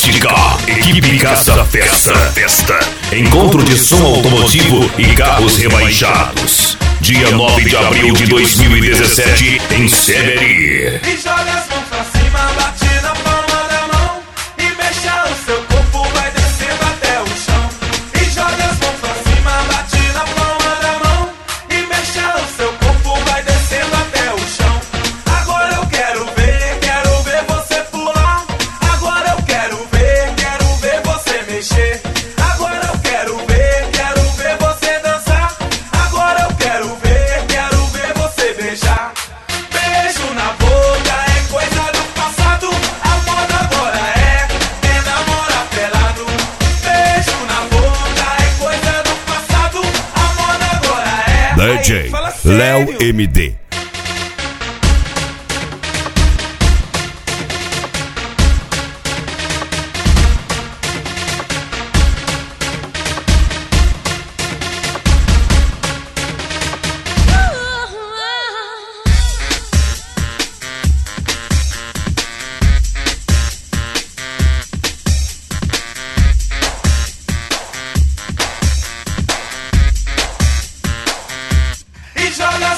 Ótica, equipe Casa Festa. Encontro de som automotivo e carros rebaixados. Dia 9 de abril de 2017 em Seberi. E joga as mãos pra cima, bate na palma da mão e mexa o seu corpo, vai descendo até o chão. E joga as mãos pra cima, bate na palma da mão e mexa o seu corpo, vai descendo até o chão. Agora eu quero ver você pular. Agora eu quero ver você mexer. Agora eu quero ver você dançar. Agora eu quero ver você beijar. Beijo na boca é coisa do passado. A moda agora é namorar pelado. Beijo na boca é coisa do passado. A moda agora é. DJ Aí, fala sério. Léo MD. E joga